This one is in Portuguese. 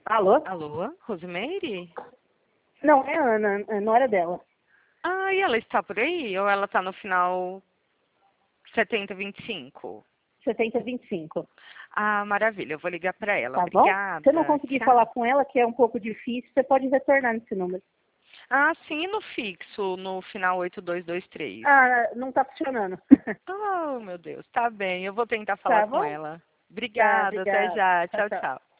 Alô? Alô, Rosemary? Não, é a Ana, é a nora dela. Ah, e ela está por aí? Ou ela está no final 7025? 7025. Ah, maravilha, eu vou ligar para ela. Tá bom? Se eu não Obrigada. conseguir Tchau. falar com ela, que é um pouco difícil, você pode retornar nesse número. Ah, sim, e no fixo, no final 8223. Ah, não tá funcionando. Oh, meu Deus, tá bem, eu vou tentar falar Tá com bom? ela. Tá, Obrigada, até obrigada. já. Tchau, Tchau, tchau. tchau.